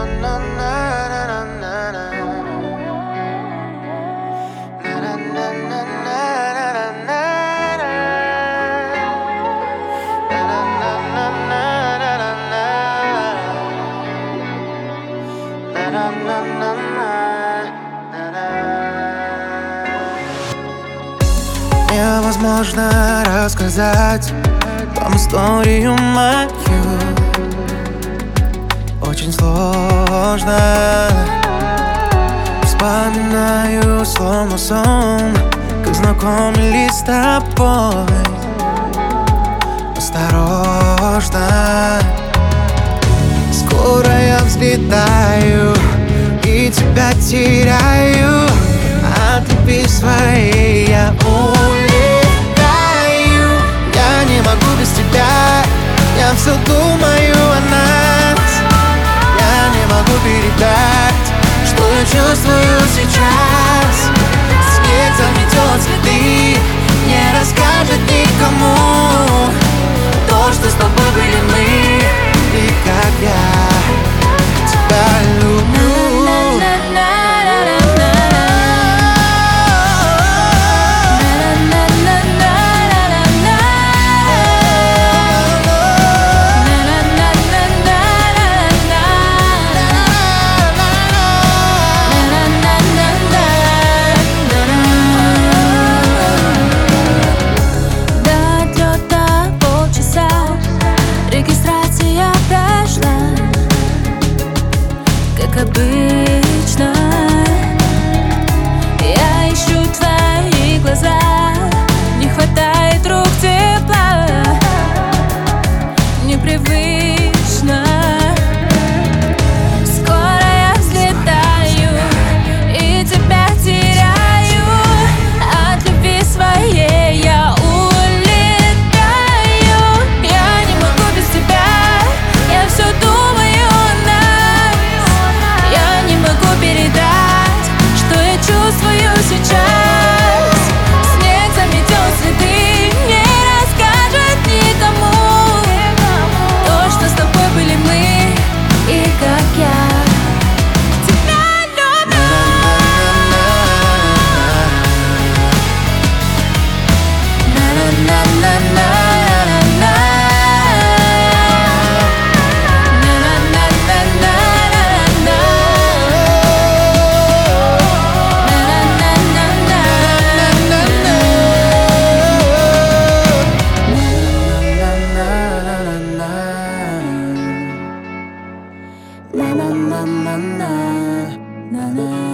Невозможно рассказать вам историю мою. Очень сложно. Вспоминаю словно сон, как знакомились с тобой. Осторожно. Скоро я взлетаю и тебя теряю. От любви своей я улетаю. Я не могу без тебя. Я все думаю о нас. Я не могу передать, что я чувствую сейчас. Снег заметет цветы, не расскажет никому то, что с тобой были мы. И как я тебя люблю. Регистрация прошла, как обычно. Я ищу твои глаза, не хватает рук тепла, непривычно. Скоро я взлетаю и тебя теряю. От любви своей я сейчас. Снег заметет цветы, не расскажет никому то, что с тобой были мы. И как я тебя люблю. Na na na na na na na.